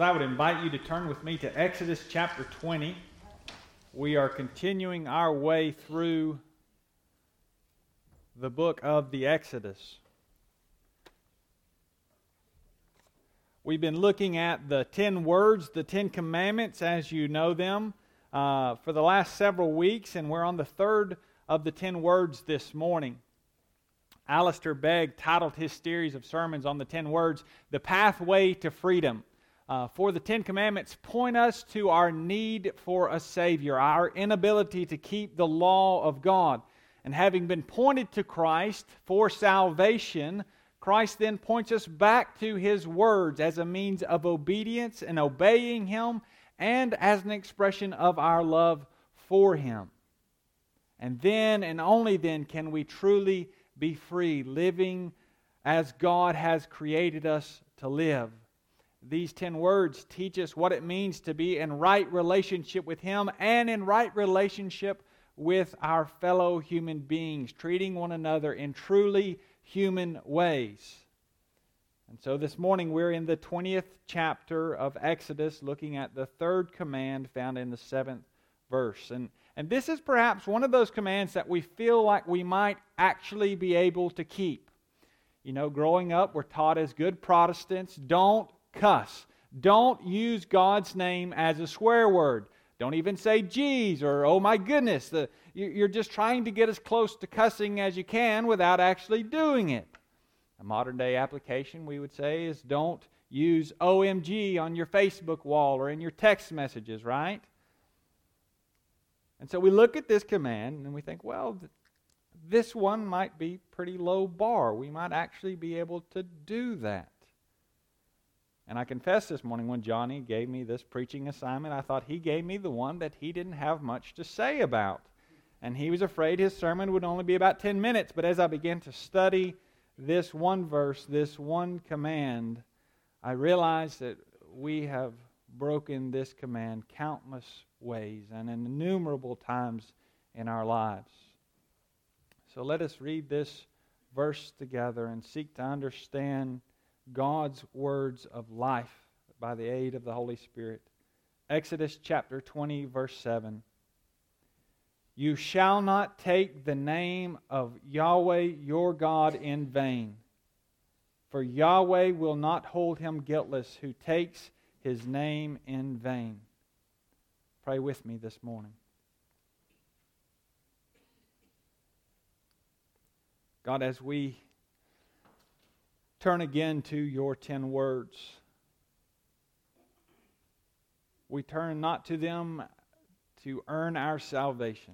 I would invite you to turn with me to Exodus chapter 20. We are continuing our way through the book of the Exodus. We've been looking at the 10 words, the 10 commandments as you know them, for the last several weeks, and we're on the third of the 10 words this morning. Alistair Begg titled his series of sermons on the 10 words, The Pathway to Freedom. For the 10 commandments point us to our need for a Savior, our inability to keep the law of God. And having been pointed to Christ for salvation, Christ then points us back to His words as a means of obedience and obeying Him, and as an expression of our love for Him. And then and only then can we truly be free, living as God has created us to live. These 10 words teach us what it means to be in right relationship with Him and in right relationship with our fellow human beings, treating one another in truly human ways. And so this morning we're in the 20th chapter of Exodus, looking at the third command found in the 7th verse. And this is perhaps one of those commands that we feel like we might actually be able to keep. You know, growing up, we're taught as good Protestants, don't cuss. Don't use God's name as a swear word. Don't even say geez or oh my goodness. You're just trying to get as close to cussing as you can without actually doing it. A modern day application, we would say, is don't use OMG on your Facebook wall or in your text messages, right? And so we look at this command and we think, well, this one might be pretty low bar. We might actually be able to do that. And I confess this morning when Johnny gave me this preaching assignment, I thought he gave me the one that he didn't have much to say about. And he was afraid his sermon would only be about 10 minutes. But as I began to study this one verse, this one command, I realized that we have broken this command countless ways and in innumerable times in our lives. So let us read this verse together and seek to understand God's words of life by the aid of the Holy Spirit. Exodus chapter 20, verse 7. You shall not take the name of Yahweh your God in vain, for Yahweh will not hold him guiltless who takes His name in vain. Pray with me this morning. God, as we turn again to your 10 words, we turn not to them to earn our salvation,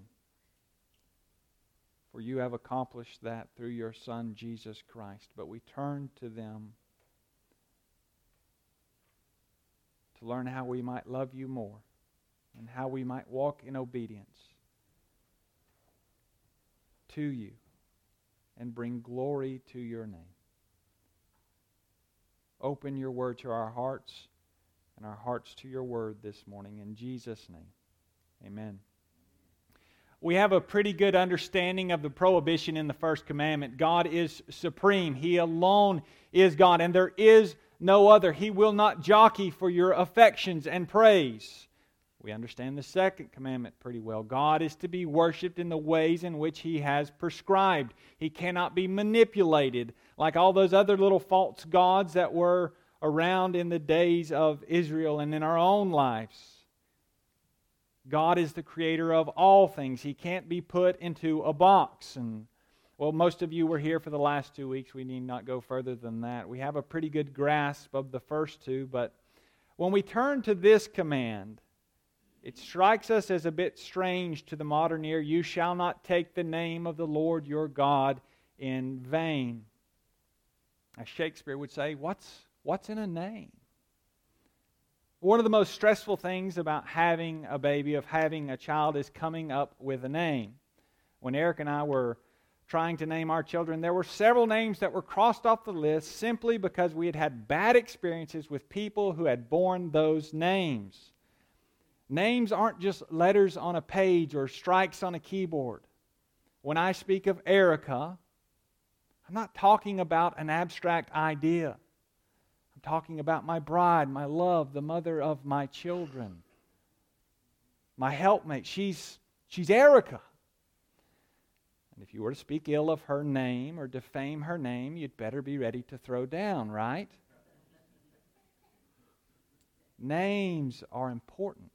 for you have accomplished that through your Son, Jesus Christ. But we turn to them to learn how we might love you more and how we might walk in obedience to you and bring glory to your name. Open your word to our hearts and our hearts to your word this morning. In Jesus' name, amen. We have a pretty good understanding of the prohibition in the first commandment. God is supreme. He alone is God, and there is no other. He will not jockey for your affections and praise. We understand the second commandment pretty well. God is to be worshipped in the ways in which He has prescribed. He cannot be manipulated like all those other little false gods that were around in the days of Israel and in our own lives. God is the creator of all things. He can't be put into a box. And well, most of you were here for the last 2 weeks. We need not go further than that. We have a pretty good grasp of the first two, but when we turn to this command, it strikes us as a bit strange to the modern ear. You shall not take the name of the Lord your God in vain. As Shakespeare would say, what's in a name? One of the most stressful things about having a baby, of having a child, is coming up with a name. When Eric and I were trying to name our children, there were several names that were crossed off the list simply because we had had bad experiences with people who had borne those names. Names aren't just letters on a page or strikes on a keyboard. When I speak of Erica, I'm not talking about an abstract idea. I'm talking about my bride, my love, the mother of my children. My helpmate, she's Erica. And if you were to speak ill of her name or defame her name, you'd better be ready to throw down, right? Names are important.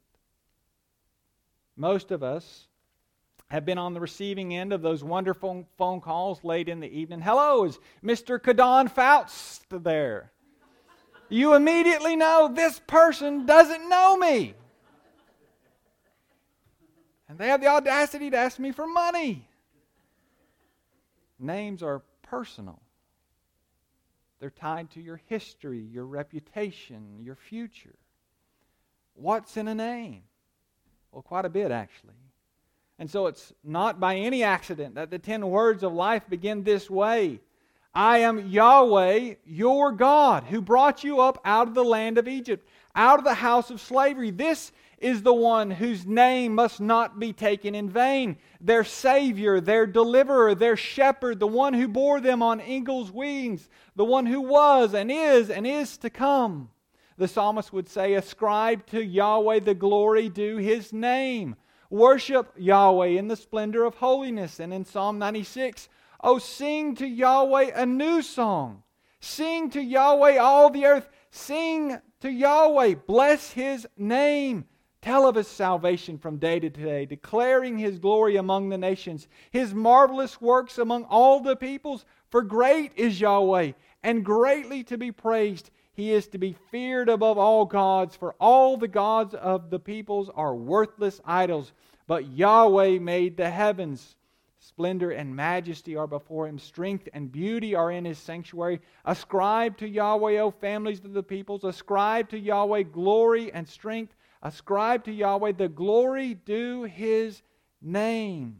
Most of us have been on the receiving end of those wonderful phone calls late in the evening. Hello, is Mr. Kadon Faust there? You immediately know this person doesn't know me. And they have the audacity to ask me for money. Names are personal. They're tied to your history, your reputation, your future. What's in a name? Well, quite a bit, actually. And so it's not by any accident that the 10 words of life begin this way. I am Yahweh, your God, who brought you up out of the land of Egypt, out of the house of slavery. This is the one whose name must not be taken in vain. Their Savior, their Deliverer, their Shepherd, the one who bore them on eagle's wings, the one who was and is to come. The psalmist would say, ascribe to Yahweh the glory due His name. Worship Yahweh in the splendor of holiness. And in Psalm 96, oh, sing to Yahweh a new song. Sing to Yahweh all the earth. Sing to Yahweh. Bless His name. Tell of His salvation from day to day, declaring His glory among the nations, His marvelous works among all the peoples. For great is Yahweh, and greatly to be praised. He is to be feared above all gods, for all the gods of the peoples are worthless idols. But Yahweh made the heavens. Splendor and majesty are before Him. Strength and beauty are in His sanctuary. Ascribe to Yahweh, O families of the peoples. Ascribe to Yahweh glory and strength. Ascribe to Yahweh the glory due His name.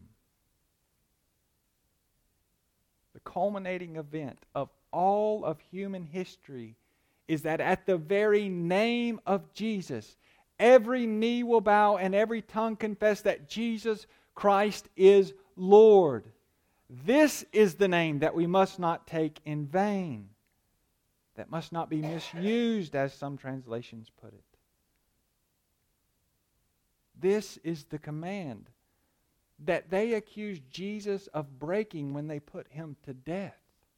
The culminating event of all of human history is that at the very name of Jesus, every knee will bow and every tongue confess that Jesus Christ is Lord. This is the name that we must not take in vain, that must not be misused, as some translations put it. This is the command that they accused Jesus of breaking when they put Him to death.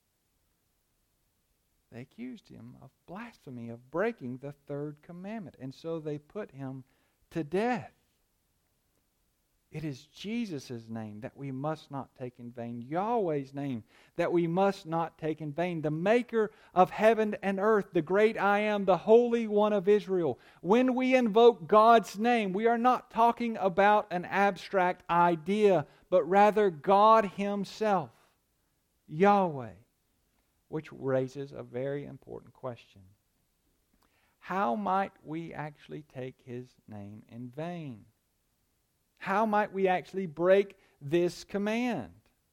They accused Him of blasphemy, of breaking the third commandment. And so they put Him to death. It is Jesus' name that we must not take in vain. Yahweh's name that we must not take in vain. The Maker of heaven and earth, the great I Am, the Holy One of Israel. When we invoke God's name, we are not talking about an abstract idea, but rather God Himself, Yahweh. Which raises a very important question. How might we actually take His name in vain? How might we actually break this command?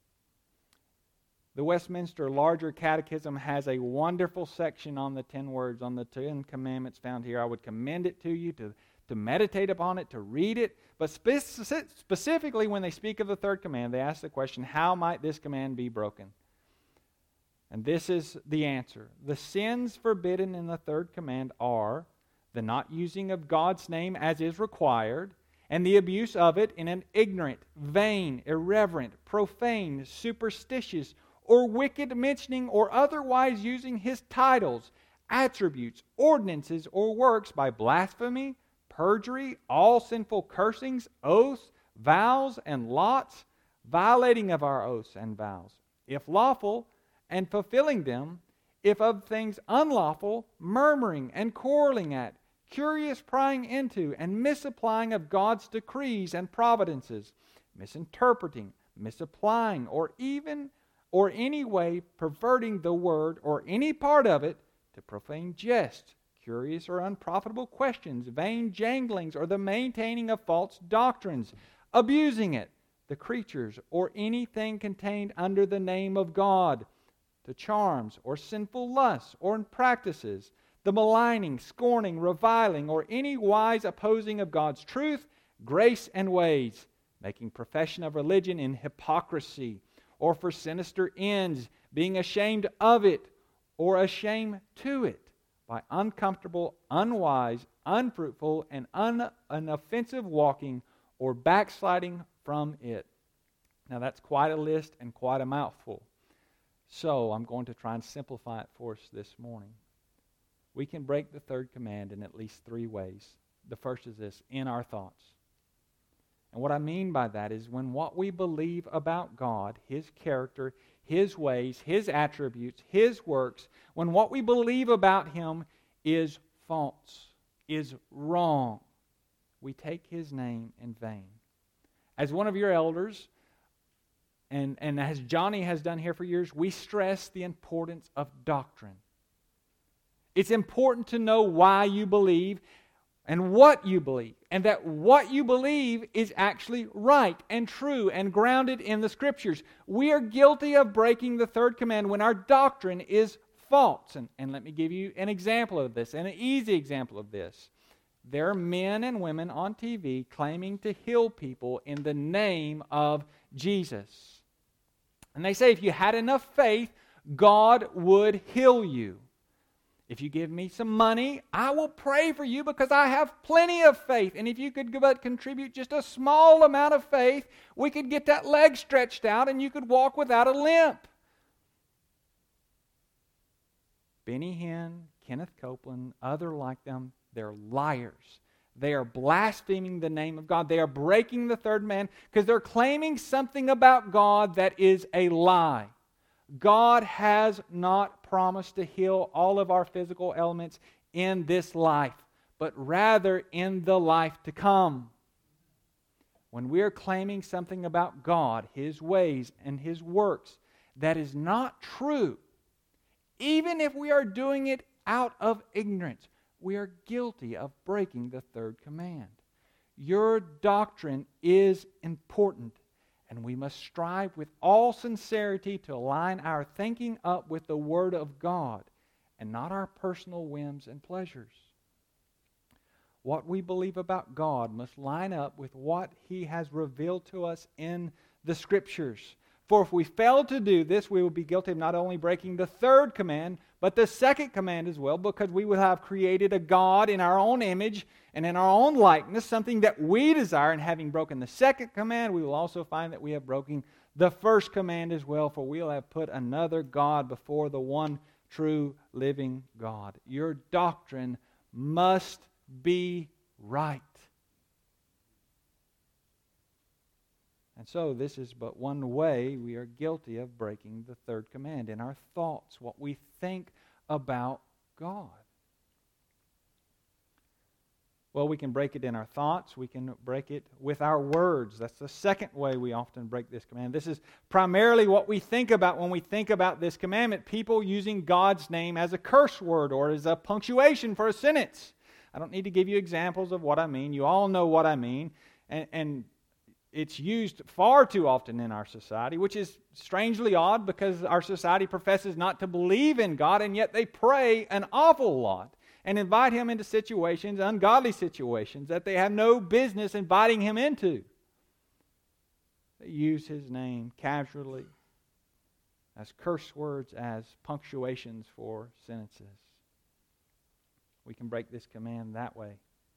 The Westminster Larger Catechism has a wonderful section on the 10 words, on the 10 commandments found here. I would commend it to you to meditate upon it, to read it. But specifically when they speak of the third command, they ask the question, how might this command be broken? And this is the answer. The sins forbidden in the third command are the not using of God's name as is required, and the abuse of it in an ignorant, vain, irreverent, profane, superstitious, or wicked mentioning or otherwise using His titles, attributes, ordinances, or works by blasphemy, perjury, all sinful cursings, oaths, vows, and lots, violating of our oaths and vows, if lawful, and fulfilling them, if of things unlawful, murmuring and quarreling at, curious prying into, and misapplying of God's decrees and providences, misinterpreting, misapplying, or any way perverting the word or any part of it to profane jest, curious or unprofitable questions, vain janglings, or the maintaining of false doctrines, abusing it, the creatures, or anything contained under the name of God, to charms or sinful lusts or practices, the maligning, scorning, reviling, or any wise opposing of God's truth, grace, and ways, making profession of religion in hypocrisy, or for sinister ends, being ashamed of it, or ashamed to it, by uncomfortable, unwise, unfruitful, and offensive walking or backsliding from it. Now that's quite a list and quite a mouthful. So I'm going to try and simplify it for us this morning. We can break the third command in at least 3 ways. The first is this: in our thoughts. And what I mean by that is when what we believe about God, His character, His ways, His attributes, His works, when what we believe about Him is false, is wrong, we take His name in vain. As one of your elders, and as Johnny has done here for years, we stress the importance of doctrine. It's important to know why you believe and what you believe, and that what you believe is actually right and true and grounded in the Scriptures. We are guilty of breaking the third command when our doctrine is false. And let me give you an example of this, and an easy example of this. There are men and women on TV claiming to heal people in the name of Jesus. And they say if you had enough faith, God would heal you. If you give me some money, I will pray for you because I have plenty of faith. And if you could but contribute just a small amount of faith, we could get that leg stretched out and you could walk without a limp. Benny Hinn, Kenneth Copeland, other like them, they're liars. They are blaspheming the name of God. They are breaking the third command because they're claiming something about God that is a lie. God has not promised to heal all of our physical ailments in this life, but rather in the life to come. When we are claiming something about God, His ways, and His works that is not true, even if we are doing it out of ignorance, we are guilty of breaking the third command. Your doctrine is important. And we must strive with all sincerity to align our thinking up with the Word of God and not our personal whims and pleasures. What we believe about God must line up with what He has revealed to us in the Scriptures. For if we fail to do this, we will be guilty of not only breaking the third command, but the second command as well, because we will have created a God in our own image and in our own likeness, something that we desire. And having broken the second command, we will also find that we have broken the first command as well, for we will have put another God before the one true living God. Your doctrine must be right. And so this is but one way we are guilty of breaking the third command: in our thoughts, what we think about God. Well, we can break it in our thoughts. We can break it with our words. That's the second way we often break this command. This is primarily what we think about when we think about this commandment: people using God's name as a curse word or as a punctuation for a sentence. I don't need to give you examples of what I mean. You all know what I mean. And it's used far too often in our society, which is strangely odd because our society professes not to believe in God, and yet they pray an awful lot and invite Him into situations, ungodly situations, that they have no business inviting Him into. They use His name casually as curse words, as punctuations for sentences. We can break this command that way.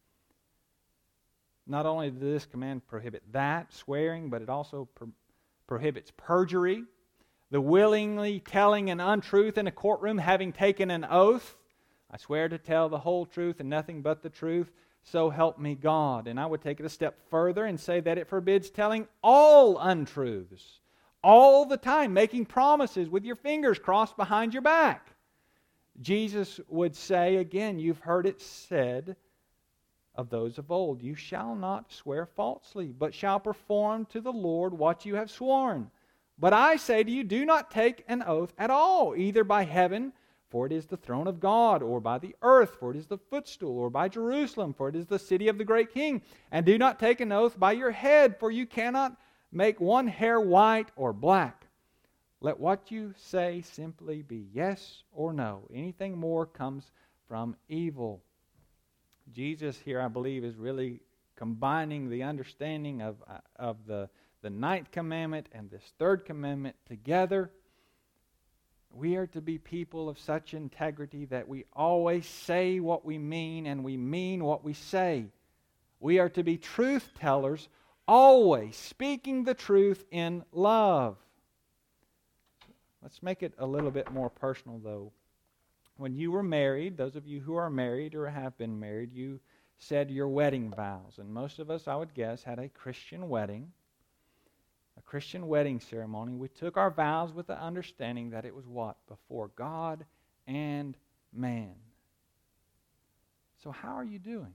Not only does this command prohibit that, swearing, but it also prohibits perjury, the willingly telling an untruth in a courtroom, having taken an oath. I swear to tell the whole truth and nothing but the truth, so help me God. And I would take it a step further and say that it forbids telling all untruths, all the time, making promises with your fingers crossed behind your back. Jesus would say, again, you've heard it said of those of old, you shall not swear falsely, but shall perform to the Lord what you have sworn. But I say to you, do not take an oath at all, either by heaven, for it is the throne of God, or by the earth, for it is the footstool, or by Jerusalem, for it is the city of the great King. And do not take an oath by your head, for you cannot make one hair white or black. Let what you say simply be yes or no. Anything more comes from evil. Jesus here, I believe, is really combining the understanding of the ninth commandment and this third commandment together. We are to be people of such integrity that we always say what we mean and we mean what we say. We are to be truth tellers, always speaking the truth in love. Let's make it a little bit more personal, though. When you were married, those of you who are married or have been married, you said your wedding vows. And most of us, I would guess, had a Christian wedding. A Christian wedding ceremony. We took our vows with the understanding that it was what? Before God and man. So how are you doing?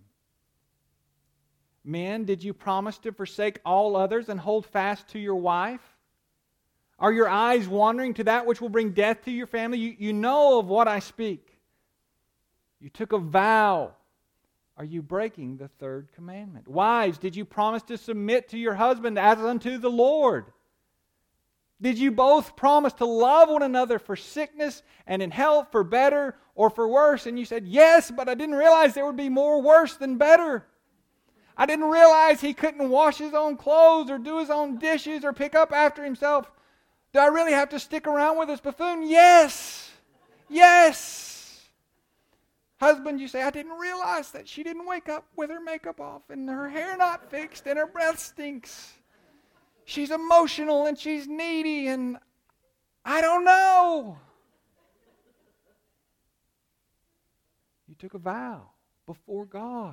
Men, did you promise to forsake all others and hold fast to your wife? Are your eyes wandering to that which will bring death to your family? You know of what I speak. You took a vow. Are you breaking the third commandment? Wives, did you promise to submit to your husband as unto the Lord? Did you both promise to love one another for sickness and in health, for better or for worse? And you said, yes, but I didn't realize there would be more worse than better. I didn't realize he couldn't wash his own clothes or do his own dishes or pick up after himself. Do I really have to stick around with this buffoon? Yes. Yes. Husband, you say, I didn't realize that she didn't wake up with her makeup off and her hair not fixed and her breath stinks. She's emotional and she's needy and I don't know. You took a vow before God.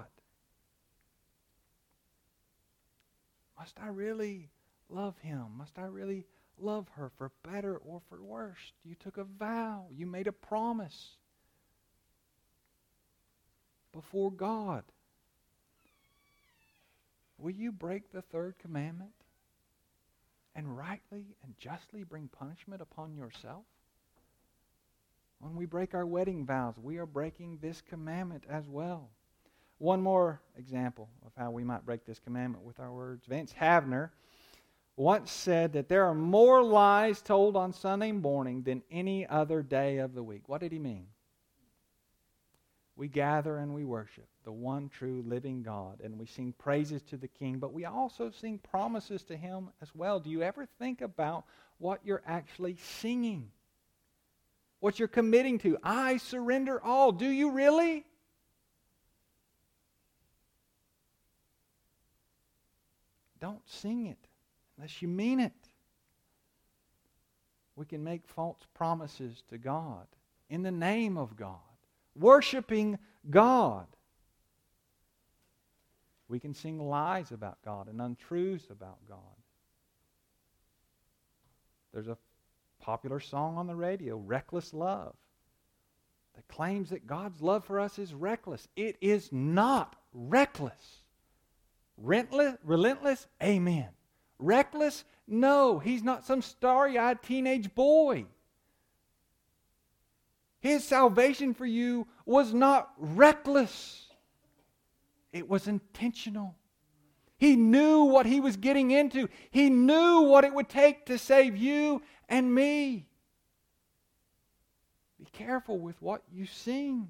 Must I really love him? Must I really love her for better or for worse? You took a vow. You made a promise before God. Will you break the third commandment and rightly and justly bring punishment upon yourself? When we break our wedding vows, we are breaking this commandment as well. One more example of how we might break this commandment with our words. Vance Havner once said that there are more lies told on Sunday morning than any other day of the week. What did he mean? We gather and we worship the one true living God, and we sing praises to the King, but we also sing promises to Him as well. Do you ever think about what you're actually singing? What you're committing to? I surrender all. Do you really? Don't sing it unless you mean it. We can make false promises to God in the name of God. Worshiping God. We can sing lies about God and untruths about God. There's a popular song on the radio, Reckless Love, that claims that God's love for us is reckless. It is not reckless. Relentless? Amen. Reckless? No. He's not some starry-eyed teenage boy. His salvation for you was not reckless. It was intentional. He knew what he was getting into. He knew what it would take to save you and me. Be careful with what you sing.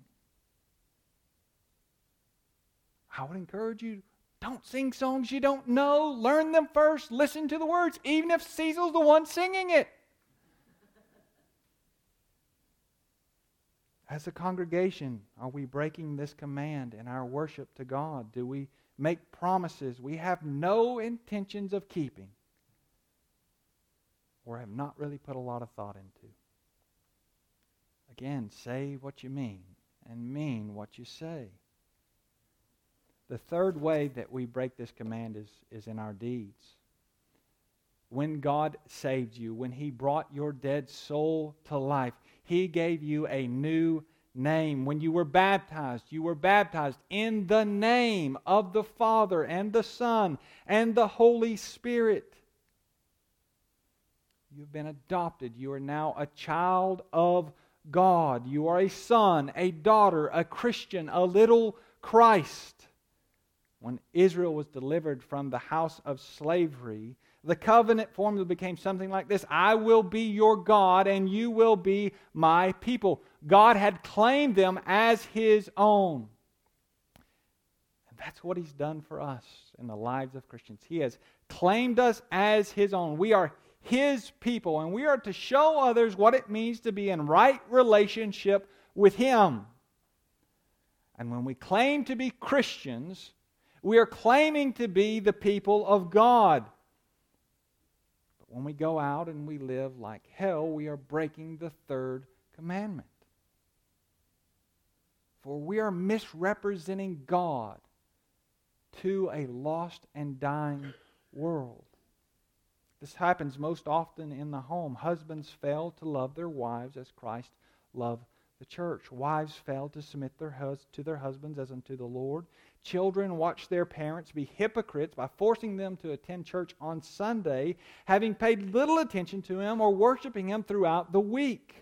I would encourage you, don't sing songs you don't know. Learn them first. Listen to the words, even if Cecil's the one singing it. As a congregation, are we breaking this command in our worship to God? Do we make promises we have no intentions of keeping or have not really put a lot of thought into? Again, say what you mean and mean what you say. The third way that we break this command is in our deeds. When God saved you, when He brought your dead soul to life, He gave you a new name. When you were baptized in the name of the Father and the Son and the Holy Spirit. You've been adopted. You are now a child of God. You are a son, a daughter, a Christian, a little Christ. When Israel was delivered from the house of slavery, the covenant formula became something like this: I will be your God and you will be my people. God had claimed them as His own. And that's what He's done for us in the lives of Christians. He has claimed us as His own. We are His people, and we are to show others what it means to be in right relationship with Him. And when we claim to be Christians, we are claiming to be the people of God. But when we go out and we live like hell, we are breaking the third commandment. For we are misrepresenting God to a lost and dying world. This happens most often in the home. Husbands fail to love their wives as Christ loved the church. Wives fail to submit to their husbands as unto the Lord. Children watch their parents be hypocrites by forcing them to attend church on Sunday, having paid little attention to Him or worshiping Him throughout the week.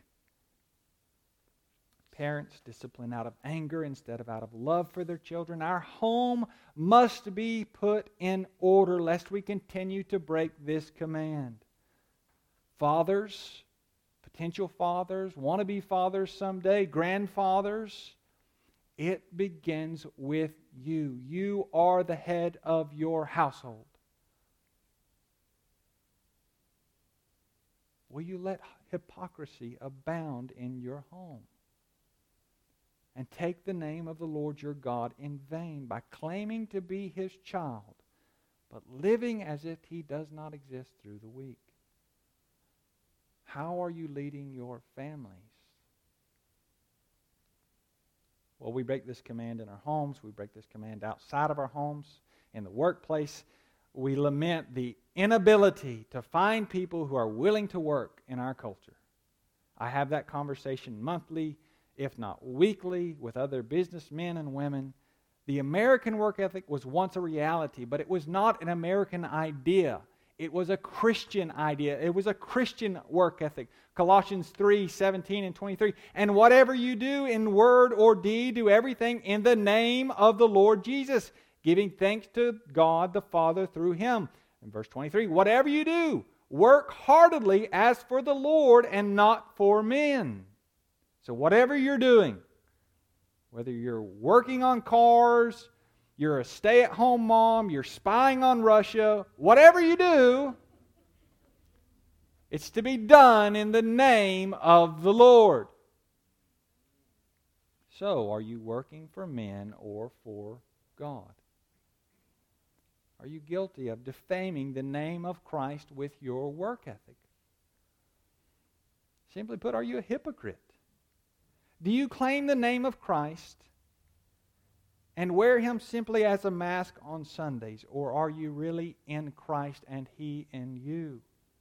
Parents discipline out of anger instead of out of love for their children. Our home must be put in order lest we continue to break this command. Fathers, potential fathers, wannabe fathers someday, grandfathers, it begins with you. You are the head of your household. Will you let hypocrisy abound in your home? And take the name of the Lord your God in vain by claiming to be His child, but living as if He does not exist through the week. How are you leading your families? Well, we break this command in our homes. We break this command outside of our homes, in the workplace. We lament the inability to find people who are willing to work in our culture. I have that conversation monthly, if not weekly, with other businessmen and women. The American work ethic was once a reality, but it was not an American idea. It was a Christian idea. It was a Christian work ethic. Colossians 3:17 and 23. And whatever you do in word or deed, do everything in the name of the Lord Jesus, giving thanks to God the Father through Him. In verse 23, whatever you do, work heartily as for the Lord and not for men. So whatever you're doing, whether you're working on cars, you're a stay-at-home mom, you're spying on Russia, whatever you do, it's to be done in the name of the Lord. So, are you working for men or for God? Are you guilty of defaming the name of Christ with your work ethic? Simply put, are you a hypocrite? Do you claim the name of Christ and wear Him simply as a mask on Sundays? Or are you really in Christ and He in you?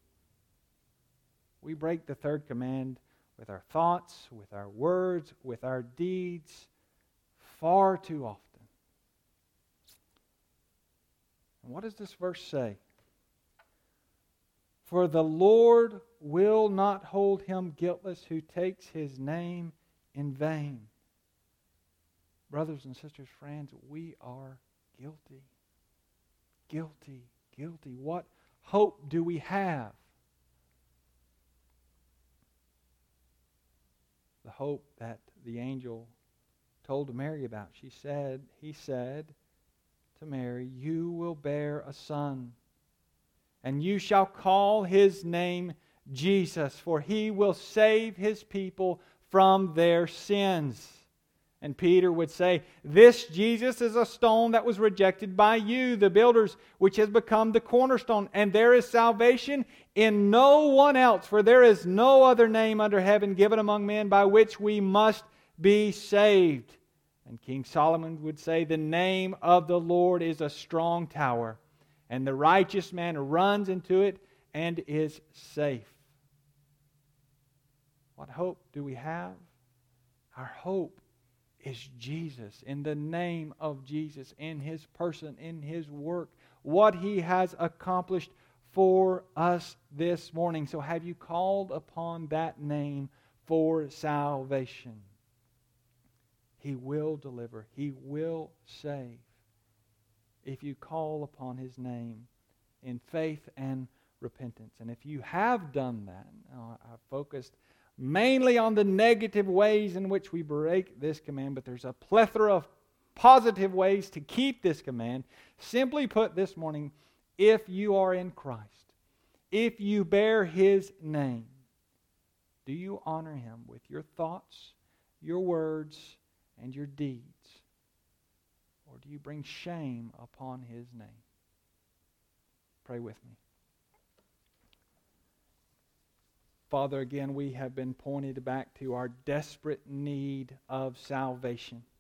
We break the third command with our thoughts, with our words, with our deeds far too often. And what does this verse say? For the Lord will not hold him guiltless who takes His name in vain. Brothers and sisters, friends, we are guilty. Guilty, guilty. What hope do we have? The hope that the angel told Mary about. He said to Mary, you will bear a son, and you shall call His name Jesus, for He will save His people from their sins. And Peter would say, this Jesus is a stone that was rejected by you, the builders, which has become the cornerstone. And there is salvation in no one else, for there is no other name under heaven given among men by which we must be saved. And King Solomon would say, the name of the Lord is a strong tower, and the righteous man runs into it and is safe. What hope do we have? Our hope is Jesus, in the name of Jesus, in His person, in His work, what He has accomplished for us this morning. So have you called upon that name for salvation? He will deliver. He will save if you call upon His name in faith and repentance. And if you have done that, I've focused mainly on the negative ways in which we break this command, but there's a plethora of positive ways to keep this command. Simply put this morning, if you are in Christ, if you bear His name, do you honor Him with your thoughts, your words, and your deeds? Or do you bring shame upon His name? Pray with me. Father, again, we have been pointed back to our desperate need of salvation.